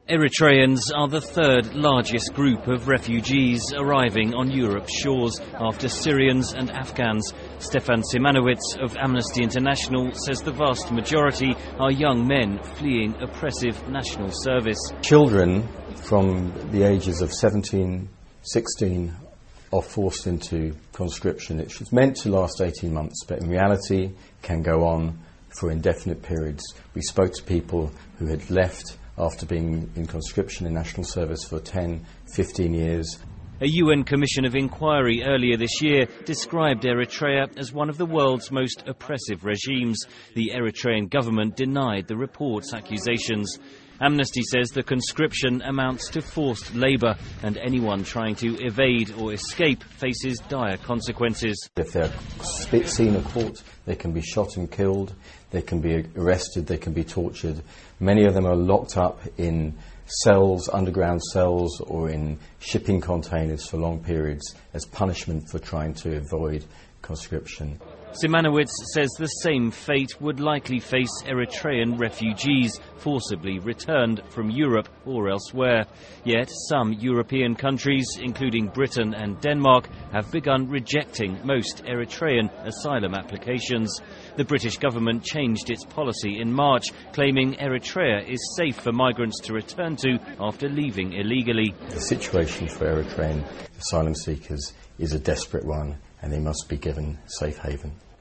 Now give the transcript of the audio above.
Eritreans are the third largest group of refugees arriving on Europe's shores after Syrians and Afghans. Stefan Simanowicz of Amnesty International says the vast majority are young men fleeing oppressive national service. Children from the ages of 17, 16 are forced into conscription. It's meant to last 18 months, but in reality can go on for indefinite periods. We spoke to people who had left after being in conscription in national service for 10, 15 years. A UN Commission of Inquiry earlier this year described Eritrea as one of the world's most oppressive regimes. The Eritrean government denied the report's accusations. Amnesty says the conscription amounts to forced labour, and anyone trying to evade or escape faces dire consequences. If they're seen or caught, they can be shot and killed, they can be arrested, they can be tortured. Many of them are locked up in cells, underground cells, or in shipping containers for long periods as punishment for trying to avoid conscription. Simanowicz says the same fate would likely face Eritrean refugees forcibly returned from Europe or elsewhere. Yet some European countries, including Britain and Denmark, have begun rejecting most Eritrean asylum applications. The British government changed its policy in March, claiming Eritrea is safe for migrants to return to after leaving illegally. The situation for Eritrean asylum seekers is a desperate one, and they must be given safe haven.